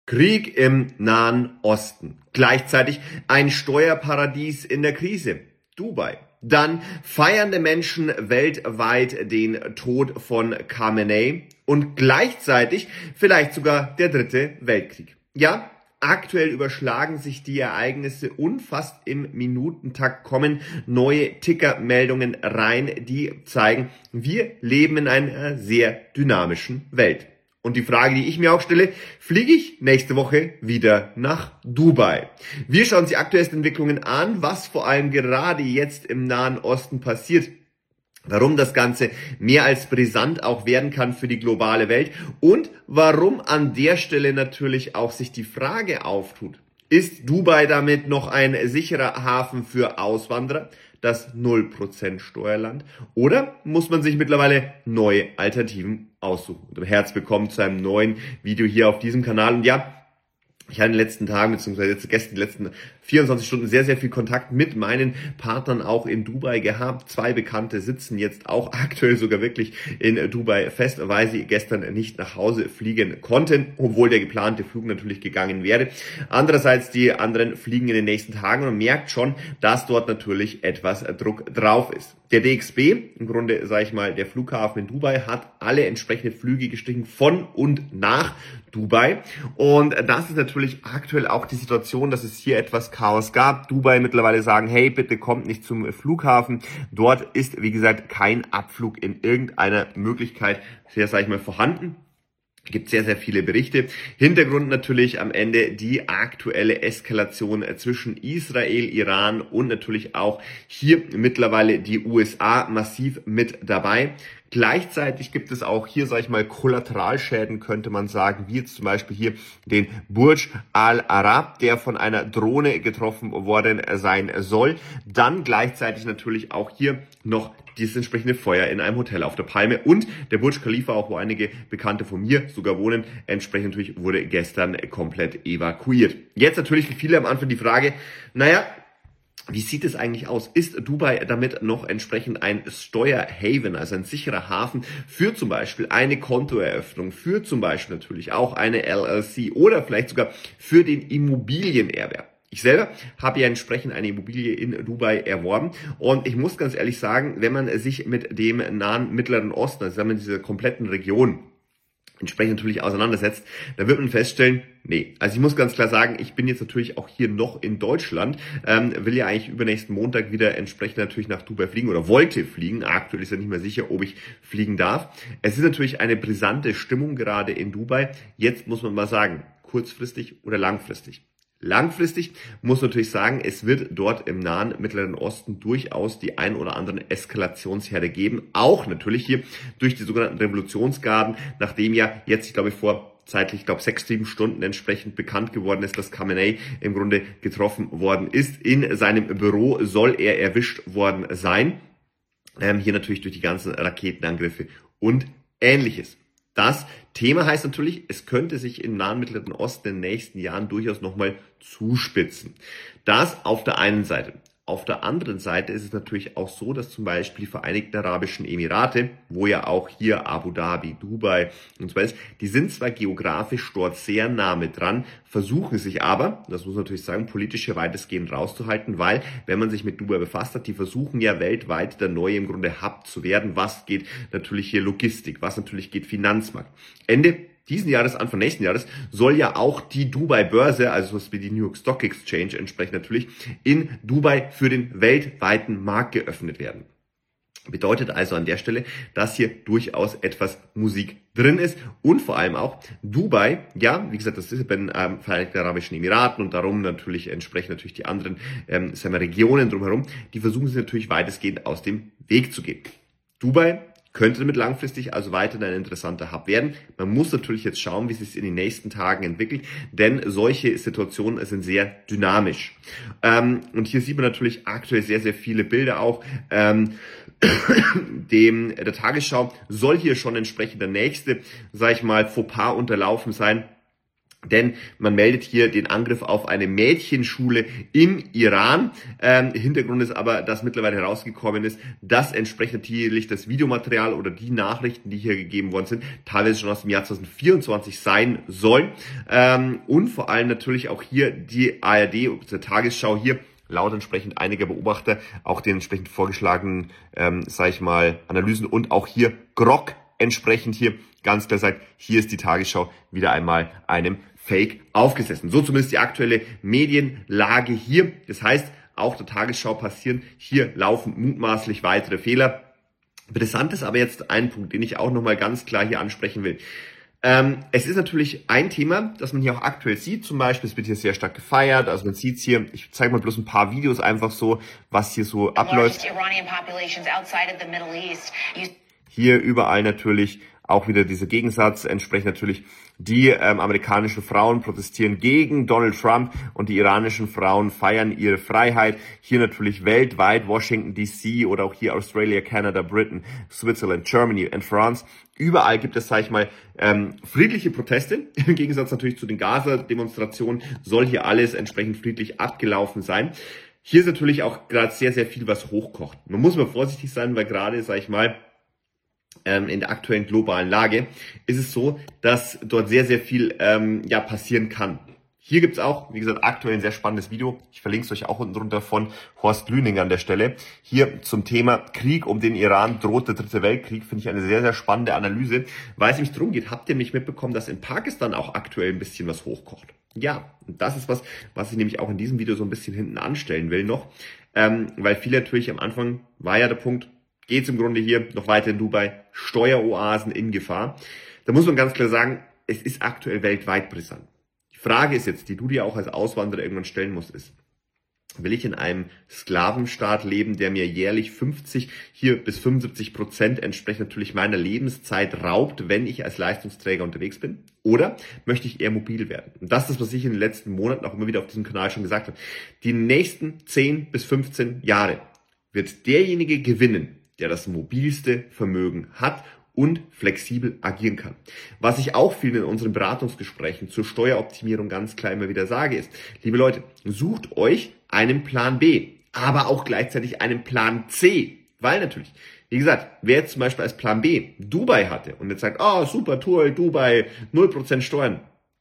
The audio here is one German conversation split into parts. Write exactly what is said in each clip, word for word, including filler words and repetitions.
Krieg im Nahen Osten. Gleichzeitig ein Steuerparadies in der Krise. Dubai. Dann feiernde Menschen weltweit den Tod von Khamenei und gleichzeitig vielleicht sogar der dritte Weltkrieg. Ja, aktuell überschlagen sich die Ereignisse und fast im Minutentakt kommen neue Tickermeldungen rein, die zeigen, wir leben in einer sehr dynamischen Welt. Und die Frage, die ich mir auch stelle, fliege ich nächste Woche wieder nach Dubai? Wir schauen uns die aktuellsten Entwicklungen an, was vor allem gerade jetzt im Nahen Osten passiert, warum das Ganze mehr als brisant auch werden kann für die globale Welt und warum an der Stelle natürlich auch sich die Frage auftut, ist Dubai damit noch ein sicherer Hafen für Auswanderer, das null Prozent Steuerland, oder muss man sich mittlerweile neue Alternativen aussuchen? Und herzlich willkommen zu einem neuen Video hier auf diesem Kanal. Und ja, ich habe in den letzten Tagen, beziehungsweise jetzt gestern, die letzten vierundzwanzig Stunden sehr, sehr viel Kontakt mit meinen Partnern auch in Dubai gehabt. Zwei Bekannte sitzen jetzt auch aktuell sogar wirklich in Dubai fest, weil sie gestern nicht nach Hause fliegen konnten, obwohl der geplante Flug natürlich gegangen wäre. Andererseits, die anderen fliegen in den nächsten Tagen und man merkt schon, dass dort natürlich etwas Druck drauf ist. Der D X B, im Grunde sage ich mal, der Flughafen in Dubai, hat alle entsprechenden Flüge gestrichen von und nach Dubai. Und das ist natürlich aktuell auch die Situation, dass es hier etwas Chaos gab. Dubai mittlerweile sagen, hey, bitte kommt nicht zum Flughafen. Dort ist, wie gesagt, kein Abflug in irgendeiner Möglichkeit, sehr, sage ich mal, vorhanden. Gibt sehr, sehr viele Berichte. Hintergrund natürlich am Ende die aktuelle Eskalation zwischen Israel, Iran und natürlich auch hier mittlerweile die U S A massiv mit dabei. Gleichzeitig gibt es auch hier, sage ich mal, Kollateralschäden, könnte man sagen, wie jetzt zum Beispiel hier den Burj Al Arab, der von einer Drohne getroffen worden sein soll. Dann gleichzeitig natürlich auch hier noch dieses entsprechende Feuer in einem Hotel auf der Palme und der Burj Khalifa, auch wo einige Bekannte von mir sogar wohnen, entsprechend natürlich wurde gestern komplett evakuiert. Jetzt natürlich für viele am Anfang die Frage, naja, wie sieht es eigentlich aus? Ist Dubai damit noch entsprechend ein Steuerhaven, also ein sicherer Hafen für zum Beispiel eine Kontoeröffnung, für zum Beispiel natürlich auch eine L L C oder vielleicht sogar für den Immobilienerwerb? Ich selber habe ja entsprechend eine Immobilie in Dubai erworben und ich muss ganz ehrlich sagen, wenn man sich mit dem nahen Mittleren Osten, also mit dieser kompletten Region entsprechend natürlich auseinandersetzt, dann wird man feststellen, nee, also ich muss ganz klar sagen, ich bin jetzt natürlich auch hier noch in Deutschland, ähm, will ja eigentlich übernächsten Montag wieder entsprechend natürlich nach Dubai fliegen oder wollte fliegen, aktuell ist ja nicht mehr sicher, ob ich fliegen darf. Es ist natürlich eine brisante Stimmung gerade in Dubai, jetzt muss man mal sagen, kurzfristig oder langfristig. Langfristig muss man natürlich sagen, es wird dort im nahen Mittleren Osten durchaus die ein oder anderen Eskalationsherde geben. Auch natürlich hier durch die sogenannten Revolutionsgarden, nachdem ja jetzt, ich glaube vor zeitlich, ich glaube sechs, sieben Stunden entsprechend bekannt geworden ist, dass Khamenei im Grunde getroffen worden ist. In seinem Büro soll er erwischt worden sein. Ähm, hier natürlich durch die ganzen Raketenangriffe und Ähnliches. Das Thema heißt natürlich, es könnte sich im nahen Mittleren Osten in den nächsten Jahren durchaus nochmal zuspitzen. Das auf der einen Seite. Auf der anderen Seite ist es natürlich auch so, dass zum Beispiel die Vereinigten Arabischen Emirate, wo ja auch hier Abu Dhabi, Dubai und so weiter, die sind zwar geografisch dort sehr nah mit dran, versuchen sich aber, das muss man natürlich sagen, politisch hier weitestgehend rauszuhalten, weil, wenn man sich mit Dubai befasst hat, die versuchen ja weltweit der neue im Grunde Hub zu werden. Was geht natürlich hier Logistik, was natürlich geht Finanzmarkt. Ende diesen Jahres, Anfang nächsten Jahres, soll ja auch die Dubai-Börse, also was wie die New York Stock Exchange entsprechend natürlich, in Dubai für den weltweiten Markt geöffnet werden. Bedeutet also an der Stelle, dass hier durchaus etwas Musik drin ist und vor allem auch Dubai, ja, wie gesagt, das ist bei den ähm, Vereinigten Arabischen Emiraten und darum natürlich entsprechend natürlich die anderen ähm, sagen wir, Regionen drumherum, die versuchen sich natürlich weitestgehend aus dem Weg zu gehen. Dubai könnte damit langfristig also weiterhin ein interessanter Hub werden. Man muss natürlich jetzt schauen, wie es sich in den nächsten Tagen entwickelt, denn solche Situationen sind sehr dynamisch. Ähm, und hier sieht man natürlich aktuell sehr, sehr viele Bilder auch. Ähm, dem der Tagesschau soll hier schon entsprechend der nächste, sag ich mal, Fauxpas unterlaufen sein, Denn man meldet hier den Angriff auf eine Mädchenschule im Iran. Ähm, Hintergrund ist aber, dass mittlerweile herausgekommen ist, dass entsprechend natürlich das Videomaterial oder die Nachrichten, die hier gegeben worden sind, teilweise schon aus dem Jahr zwanzig vierundzwanzig sein sollen. Ähm, und vor allem natürlich auch hier die A R D, der Tagesschau hier, laut entsprechend einiger Beobachter, auch den entsprechend vorgeschlagenen, ähm, sage ich mal, Analysen und auch hier Grok entsprechend hier ganz klar sagt, hier ist die Tagesschau wieder einmal einem Fake aufgesessen. So zumindest die aktuelle Medienlage hier. Das heißt, auch der Tagesschau passieren hier laufend mutmaßlich weitere Fehler. Interessant ist aber jetzt ein Punkt, den ich auch nochmal ganz klar hier ansprechen will. Ähm, es ist natürlich ein Thema, das man hier auch aktuell sieht. Zum Beispiel, es wird hier sehr stark gefeiert. Also man sieht es hier, ich zeige mal bloß ein paar Videos einfach so, was hier so abläuft. Hier überall natürlich auch wieder dieser Gegensatz, entsprechend natürlich die ähm, amerikanischen Frauen protestieren gegen Donald Trump und die iranischen Frauen feiern ihre Freiheit. Hier natürlich weltweit, Washington D C oder auch hier Australia, Canada, Britain, Switzerland, Germany und France. Überall gibt es, sage ich mal, ähm, friedliche Proteste. Im Gegensatz natürlich zu den Gaza-Demonstrationen soll hier alles entsprechend friedlich abgelaufen sein. Hier ist natürlich auch gerade sehr, sehr viel, was hochkocht. Man muss mal vorsichtig sein, weil gerade, sage ich mal, in der aktuellen globalen Lage ist es so, dass dort sehr, sehr viel ähm, ja passieren kann. Hier gibt's auch, wie gesagt, aktuell ein sehr spannendes Video. Ich verlinke es euch auch unten drunter von Horst Lüning an der Stelle. Hier zum Thema Krieg um den Iran droht der dritte Weltkrieg. Finde ich eine sehr, sehr spannende Analyse, weil es nämlich darum geht, habt ihr nicht mitbekommen, dass in Pakistan auch aktuell ein bisschen was hochkocht? Ja, und das ist was, was ich nämlich auch in diesem Video so ein bisschen hinten anstellen will noch. Ähm, weil viele natürlich am Anfang, war ja der Punkt, geht es im Grunde hier noch weiter in Dubai, Steueroasen in Gefahr. Da muss man ganz klar sagen, es ist aktuell weltweit brisant. Die Frage ist jetzt, die du dir auch als Auswanderer irgendwann stellen musst, ist, will ich in einem Sklavenstaat leben, der mir jährlich fünfzig hier bis fünfundsiebzig Prozent entsprechend natürlich meiner Lebenszeit raubt, wenn ich als Leistungsträger unterwegs bin? Oder möchte ich eher mobil werden? Und das ist das, was ich in den letzten Monaten auch immer wieder auf diesem Kanal schon gesagt habe. Die nächsten zehn bis fünfzehn Jahre wird derjenige gewinnen, der das mobilste Vermögen hat und flexibel agieren kann. Was ich auch vielen in unseren Beratungsgesprächen zur Steueroptimierung ganz klar immer wieder sage ist, liebe Leute, sucht euch einen Plan B, aber auch gleichzeitig einen Plan C, weil natürlich, wie gesagt, wer jetzt zum Beispiel als Plan B Dubai hatte und jetzt sagt, oh super, toll, Dubai, null Prozent Steuern,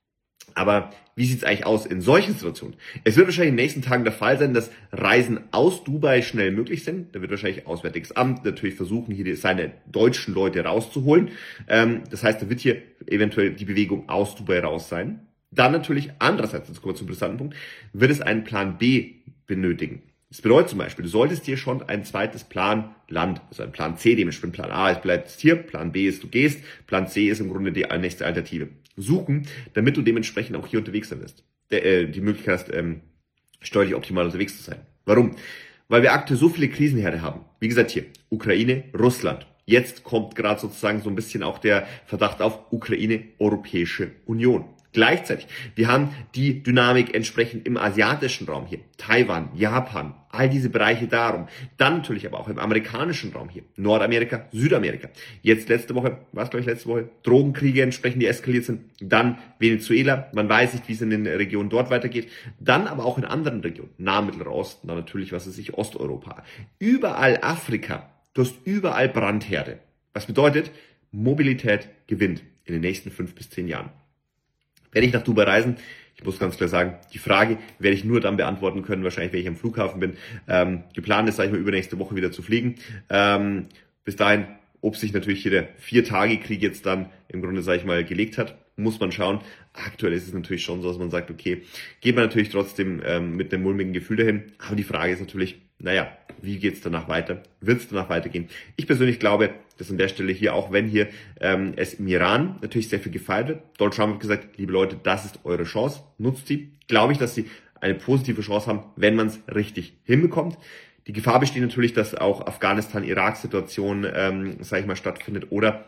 aber wie sieht's eigentlich aus in solchen Situationen? Es wird wahrscheinlich in den nächsten Tagen der Fall sein, dass Reisen aus Dubai schnell möglich sind. Da wird wahrscheinlich Auswärtiges Amt natürlich versuchen, hier seine deutschen Leute rauszuholen. Ähm, das heißt, da wird hier eventuell die Bewegung aus Dubai raus sein. Dann natürlich, andererseits, jetzt kommen wir zum interessanten Punkt, wird es einen Plan B benötigen. Das bedeutet zum Beispiel, du solltest dir schon ein zweites Planland, also ein Plan C, dementsprechend Plan A ist, bleibst hier, Plan B ist, du gehst, Plan C ist im Grunde die nächste Alternative. Suchen, damit du dementsprechend auch hier unterwegs sein wirst. Der, äh, die Möglichkeit hast, ähm, steuerlich optimal unterwegs zu sein. Warum? Weil wir aktuell so viele Krisenherde haben. Wie gesagt hier, Ukraine, Russland. Jetzt kommt gerade sozusagen so ein bisschen auch der Verdacht auf Ukraine, Europäische Union. Gleichzeitig, wir haben die Dynamik entsprechend im asiatischen Raum hier, Taiwan, Japan, all diese Bereiche darum. Dann natürlich aber auch im amerikanischen Raum hier, Nordamerika, Südamerika. Jetzt letzte Woche, was glaube ich letzte Woche, Drogenkriege entsprechend, die eskaliert sind. Dann Venezuela, man weiß nicht, wie es in den Regionen dort weitergeht. Dann aber auch in anderen Regionen, Nahen Mittlerer Osten, dann natürlich, was weiß ich, Osteuropa. Überall Afrika, du hast überall Brandherde. Was bedeutet, Mobilität gewinnt in den nächsten fünf bis zehn Jahren. Werde ich nach Dubai reisen? Ich muss ganz klar sagen, die Frage werde ich nur dann beantworten können, wahrscheinlich, wenn ich am Flughafen bin. Ähm, geplant ist, sage ich mal, übernächste Woche wieder zu fliegen. Ähm, bis dahin, ob sich natürlich hier der Vier-Tage-Krieg jetzt dann im Grunde, sage ich mal, gelegt hat, muss man schauen. Aktuell ist es natürlich schon so, dass man sagt, okay, geht man natürlich trotzdem ähm, mit einem mulmigen Gefühl dahin. Aber die Frage ist natürlich, naja, wie geht's danach weiter? Wird es danach weitergehen? Ich persönlich glaube, dass an der Stelle hier, auch wenn hier ähm, es im Iran natürlich sehr viel gefeiert wird, Donald Trump hat gesagt, liebe Leute, das ist eure Chance, nutzt sie. Glaube ich, dass sie eine positive Chance haben, wenn man es richtig hinbekommt. Die Gefahr besteht natürlich, dass auch Afghanistan-Irak-Situation, ähm, sage ich mal, stattfindet oder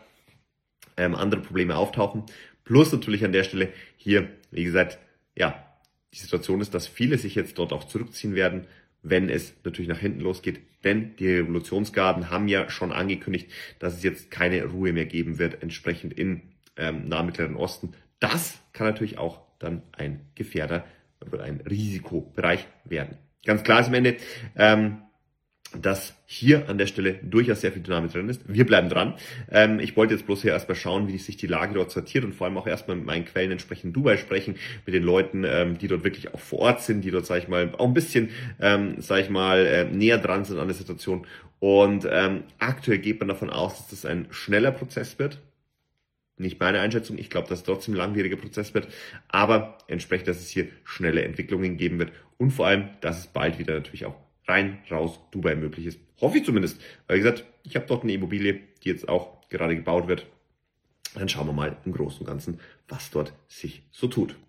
ähm, andere Probleme auftauchen. Plus natürlich an der Stelle hier, wie gesagt, ja, die Situation ist, dass viele sich jetzt dort auch zurückziehen werden, wenn es natürlich nach hinten losgeht. Denn die Revolutionsgarden haben ja schon angekündigt, dass es jetzt keine Ruhe mehr geben wird, entsprechend im ähm, Nahen Mittleren Osten. Das kann natürlich auch dann ein Gefährder oder ein Risikobereich werden. Ganz klar ist am Ende, ähm, dass hier an der Stelle durchaus sehr viel Dynamik drin ist. Wir bleiben dran. Ähm, ich wollte jetzt bloß hier erstmal schauen, wie sich die Lage dort sortiert und vor allem auch erstmal mit meinen Quellen entsprechend in Dubai sprechen, mit den Leuten, ähm, die dort wirklich auch vor Ort sind, die dort, sage ich mal, auch ein bisschen, ähm, sage ich mal, äh, näher dran sind an der Situation. Und ähm, aktuell geht man davon aus, dass das ein schneller Prozess wird. Nicht meine Einschätzung, ich glaube, dass es trotzdem ein langwieriger Prozess wird, aber entsprechend, dass es hier schnelle Entwicklungen geben wird und vor allem, dass es bald wieder natürlich auch rein, raus, Dubai möglich ist. Hoffe ich zumindest. Weil wie gesagt, ich habe dort eine Immobilie, die jetzt auch gerade gebaut wird. Dann schauen wir mal im Großen und Ganzen, was dort sich so tut.